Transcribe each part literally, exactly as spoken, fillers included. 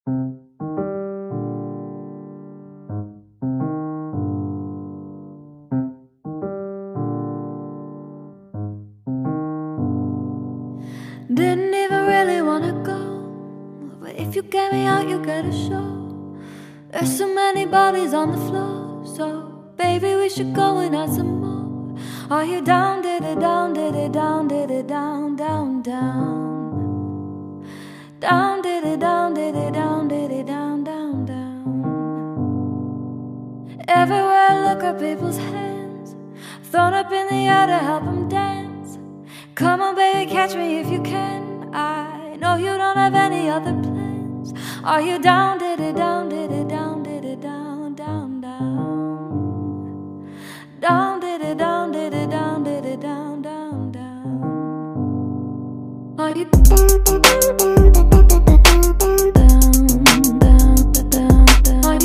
Didn't even really wanna go, but if you get me out, you get a show. There's so many bodies on the floor, so baby, we should go and add some more. Are you down, did it down, did it down, did it down, down, down? Down, did it down, did it down, did it down, down, down. Everywhere I look are people's hands, thrown up in the air to help them dance. Come on baby, catch me if you can. I know you don't have any other plans. Are you down, did it down, did it down, did it down, down, down? Down, did it down, did it down, did it down, down, down? Are you down, down, down, down, down? Are you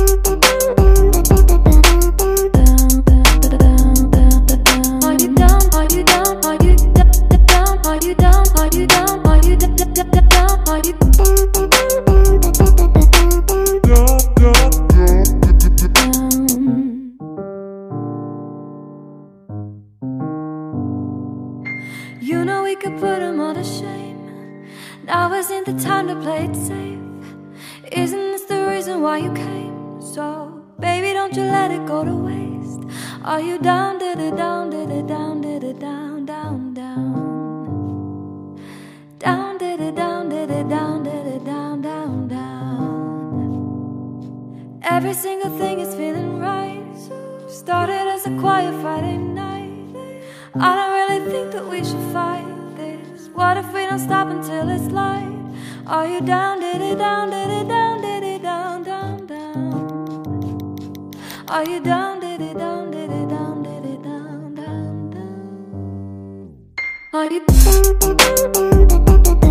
You know we could put them all to shame. Now isn't the time to play it safe. Isn't this the reason why you came? So, baby, don't you let it go to waste. Are you down, did it down, did it down, did it down, down, down? Down, did it down, did it down, did it down, down, down? Every single thing is feeling right. Started as a quiet Friday night. I don't really think that we should fight this. What if we don't stop until it's light? Are you down, did it down, did it down, did it down, down, down? Are you down, did it down, did it down, did it down, down, down? Are you down, down, down, down, down?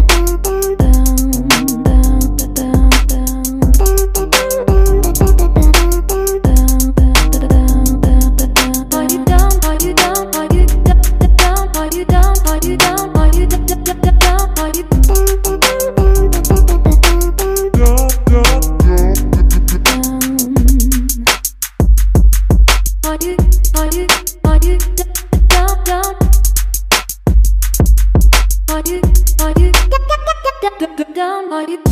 Down, are you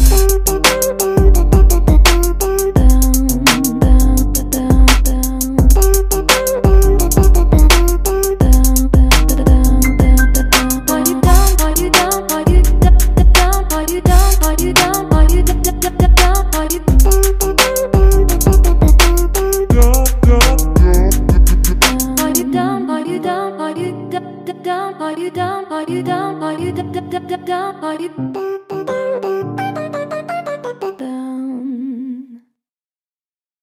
down, are you down, are you down, are you down, are you down, are you